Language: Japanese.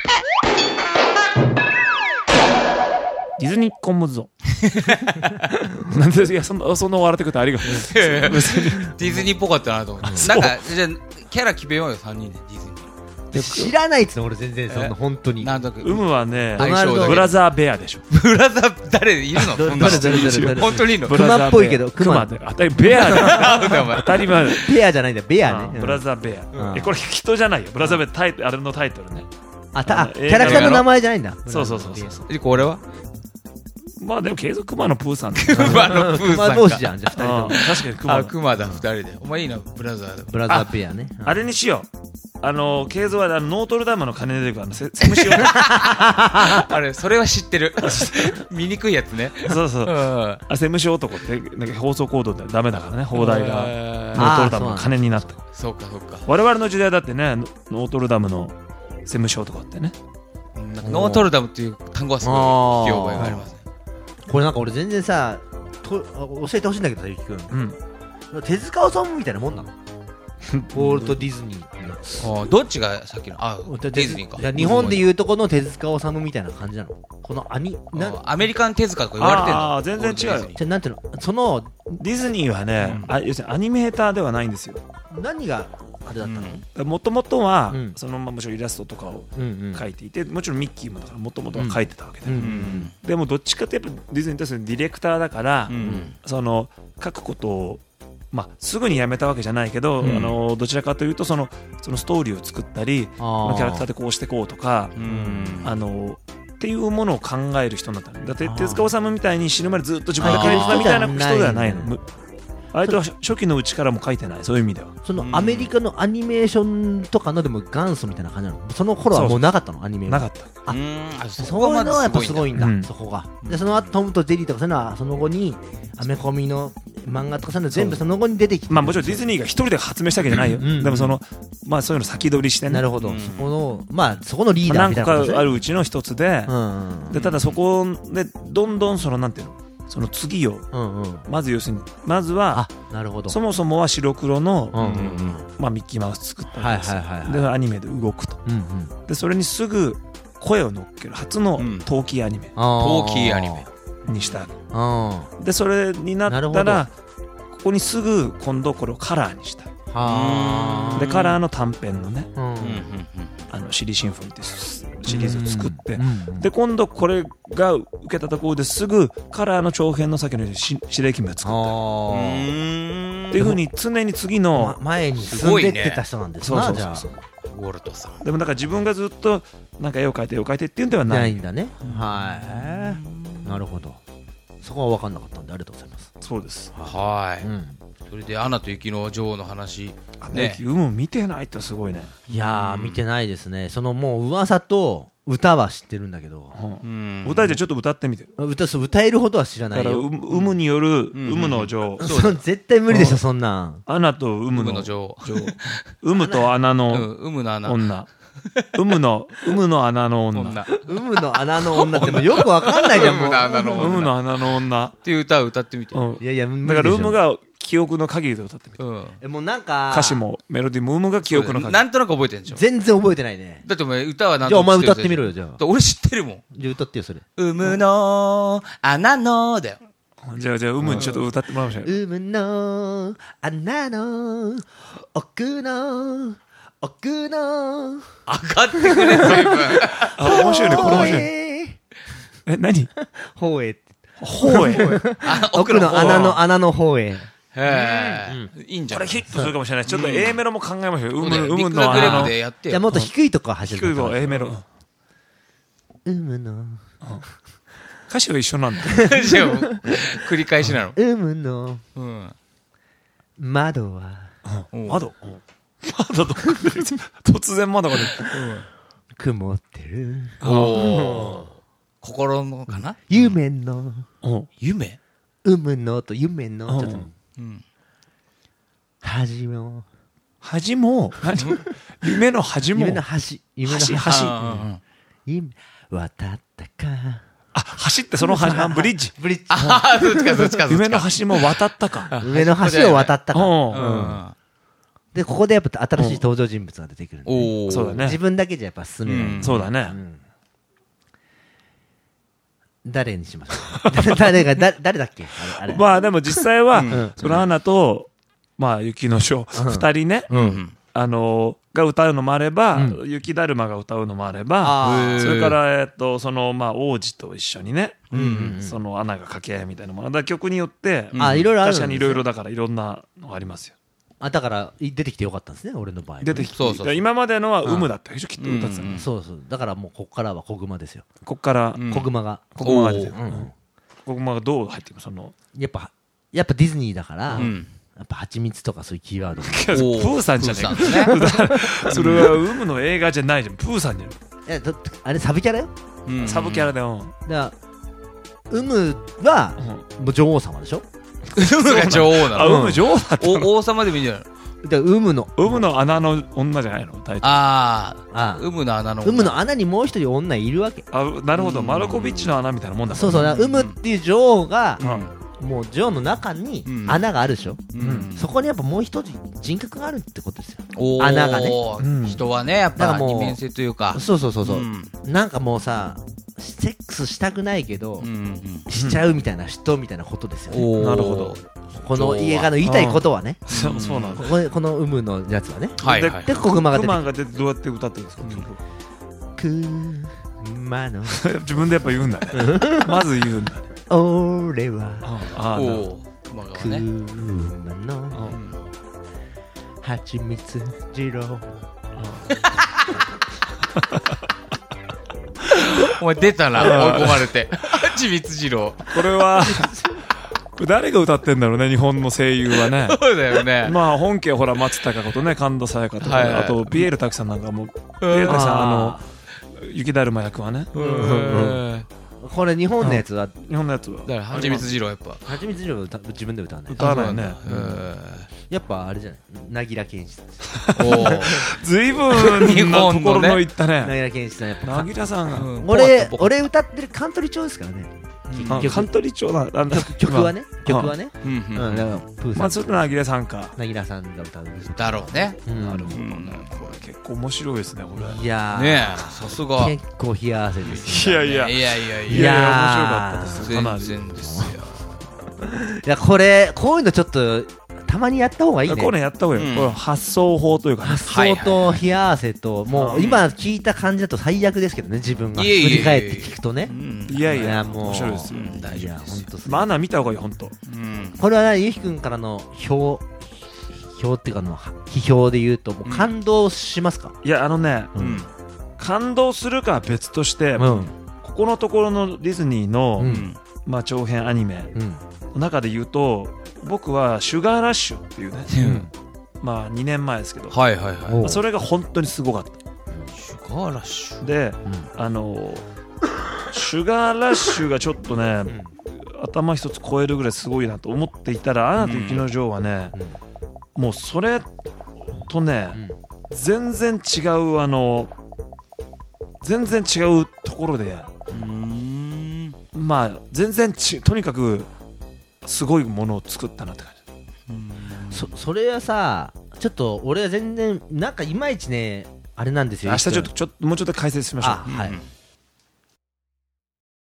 ディズニーコンムゾなんで、いや、そんな笑ってくれてありがとう。 ディズニーっぽかったなと思って。なんか、じゃあキャラ決めようよ、3人でディズニー。 知らないっつの俺全然そんな本当に。 なんとなく。 有無はね、 ブラザーベアでしょ。 ブラザー誰いるの？ 誰本当にいるの？ 熊っぽいけど、 熊で。当たりベアだ。当たり前。 ベアじゃないんだよ、ベアね。 ブラザーベア。これ人じゃないよ。ブラザーベア、あれのタイトルね。 キャラクターの名前じゃないんだ。 そう。 これは？ まあでも継続熊のプーさん。 熊のプーさん。 熊同士じゃん、じゃあ2人とも。 確かに熊。 熊だ、2人で。お前いいな、ブラザー。 ブラザーベアね。 あれにしよう。ケイゾはノートルダムの鐘で出てくるセムシオ。 あれ、それは知ってる。見にくいやつね。 そう。セムシ男ってなんか放送コードでダメだからね、放題がノートルダムの鐘になった。 そうか。 我々の時代だってね、ノートルダムのセムシ男ってね。 ノートルダムっていう単語はすごい聞き覚えがありますね。 これなんか俺全然さ、教えてほしいんだけどさ、ゆきくん。手塚治虫みたいなもんなの？ウォルト・ディズニー。 どっちがさっきの？ディズニーか。 日本でいうとこの手塚治虫みたいな感じなの？このアメリカン手塚とか言われてるの？ ああ、全然違うよ。 じゃなんていうの？そのディズニーはね、要するにアニメーターではないんですよ。 何があれだったの？ もともとはそのもちろんイラストとかを描いていて、もちろんミッキーもだからもともとは描いてたわけで、でもどっちかってやっぱディズニーとしてディレクターだから、その書くことをすぐにやめたわけじゃないけど、どちらかというとそのストーリーを作ったり、キャラクターでこうしてこうとか、っていうものを考える人になったの。だって手塚治虫みたいに死ぬまでずっと自分で描いてたみたいな人ではないの。あれとは初期のうちからも書いてない、そういう意味では。 そのアメリカのアニメーションとかのでも元祖みたいな感じなの？その頃はもうなかったの？アニメーションなかった。 そういうのはやっぱすごいんだ、そこが。でその後トムとジェリーとかそういうのはその後にアメコミの漫画とかそういうの全部その後に出てきて、 もちろんディズニーが一人で発明したわけじゃないよ。でもそういうの先取りしてね。 なるほど。そこのリーダーみたいな何個かあるうちの一つで、ただそこでどんどんなんていうの、その次をまず要するにまずはそもそもは白黒のミッキーマウス作ったんですよ。でアニメで動くと。でそれにすぐ声を乗っける初のトーキーアニメにしたで、それになったらここにすぐ今度これをカラーにしたで、カラーの短編のねシリシンフォニーってシリーズを作って、で今度これが受けたところですぐカラーの長編の先の司令機も作ったっていうふうに常に次の前に進んでってた人なんですな。じゃあウォルトさんでもだから自分がずっとなんか絵を描いてっていうんではないんだね。なるほど。そこは分かんなかったんでありがとうございます。 そうです。 それでアナと雪の女王の話ね。 見てないってすごいね。 いや見てないですね。そのもう噂と歌は知ってるんだけど、 歌でちょっと歌ってみて。 歌えるほどは知らないよ。 によるの女王。 絶対無理でしょそんなん。 アナとの女王。 と穴の女。の穴の女。 の穴の女ってもよくわかんないじゃん。もうの穴の女っていう歌を歌ってみて。 いやだからが記憶の限りで歌ってみて。 もうなんか歌詞もメロディーもが記憶の限り。 なんとなく覚えてるんでしょ。 全然覚えてないね。 だってお前歌は何じゃあお前歌ってみろよ。じゃあ俺知ってるもん。 じゃあ歌ってよそれ。 の穴のだよ。 じゃあにちょっと歌ってもらいましょう。 の穴の奥の上がってくれ随分。 面白いね、これ面白い。何？ 方へ。 奥の穴の方へ。 いいんじゃない？ これヒットするかもしれない。ちょっと A メロも考えましょう。 の穴でやってよ。 じゃあもっと低いとこ走る。 低いと A メロ。 の。 歌詞は一緒なんだ。 繰り返しなの。 の窓は。 窓突然窓が出て曇ってる。 心のかな？ 夢の。 夢？ のと夢の。恥も。 夢の恥も。 夢の端。渡ったか。 橋ってその橋、ブリッジ。 どっちか。 夢の橋も渡ったか。 夢の橋を渡ったか。 でここでやっぱ新しい登場人物が出てくるんで、 そうだね、 自分だけじゃやっぱ進めない、 そうだね、 誰にしましょう誰だっけあれまあでも実際は空花とまあ雪の書2人ね、が歌うのもあれば、雪だるまが歌うのもあれば、それからそのまあ王子と一緒にね、その穴が掛け合いみたいなものだから曲によって、 いろいろあるんですね。 確かにいろいろだからいろんなのがありますよ。 だから出てきてよかったんですね、俺の場合。 出てきて、今までのは有無だったでしょ、きっと歌ってたの。 そうそう、だからもうここからは小熊ですよ。 ここから小熊が出てる。小熊がどう入っていくの？ やっぱディズニーだから、やっぱ蜂蜜とかそういうキーワード。プーさんじゃないか。それは有無の映画じゃないじゃん、プーさんじゃん。 あれサブキャラよ。 サブキャラだよ。 だから有無はもう女王様でしょ。 有無が女王なの。 有無女王だったの。 王様でもいいんじゃないの。有無の穴の女じゃないの。 有無の穴の女。 有無の穴にもう一人女いるわけ。 なるほど、マルコビッチの穴みたいなもんだ。 そうそう、有無っていう女王がもう女王の中に穴があるでしょ。そこにやっぱもう一人人格があるってことですよ。穴がね。 人はね、やっぱ二面性というか。 そう。なんかもうさ、セックスしたくないけどしちゃうみたいな人みたいなことですよね。 なるほど。 この映画の言いたいことはね。 そうなんだ。 この有無のやつはね。 で小熊が出てどうやって歌ってるんですか。 熊の自分でやっぱ言うんだね。まず言うんだね。 俺は熊の蜂蜜二郎。 お前出たな、追い込まれて。蜂蜜二郎。 これは誰が歌ってんだろうね、日本の声優はね。 そうだよね。 まあ本家はほら松たか子とね、神田沙也加とか、あとピエール滝さんなんかも、ピエール滝さん雪だるま役はね。 これ日本のやつはだから蜂蜜二郎やっぱ蜂蜜二郎自分で歌わない。 歌わないよね。 やっぱあれじゃない、凪良健一さん。 ずいぶん日本のところの言ったね。 凪良健一さん、やっぱ凪良さんが俺歌ってるカントリー調ですからね。 カントリー調なんだ。 曲はね。 まあちょっと凪良さんか。 凪良さんが歌うだろうね。 なるほどね。これ結構面白いですね、これ。 いやねえ、さすが結構冷や汗ですよ。いや面白かったです。 全然ですよ。 いやこういうのちょっとたまにやった方がいいね。 これやった方がいい。これ発想法というか、 発想と冷や汗と、もう今聞いた感じだと最悪ですけどね、自分が振り返って聞くとね。 いやもう面白いですよ。 大丈夫です。 まあアナ見た方がいい、本当。 これはね、ゆひくんからの評っていうか批評で言うと、もう感動しますか？ いや感動するかは別として、ここのところのディズニーのまあ長編アニメの中で言うと、僕はシュガーラッシュっていうね、まあ2年前ですけど、それが本当にすごかった。 シュガーラッシュで、シュガーラッシュがちょっとね、頭一つ超えるぐらいすごいなと思っていたら、アナと雪の女王はね、もうそれとね、全然違うところで、まあ全然とにかくすごいものを作ったなって感じ。それはさ、ちょっと俺は全然なんかいまいちね、あれなんですよ。 明日もうちょっと解説しましょう。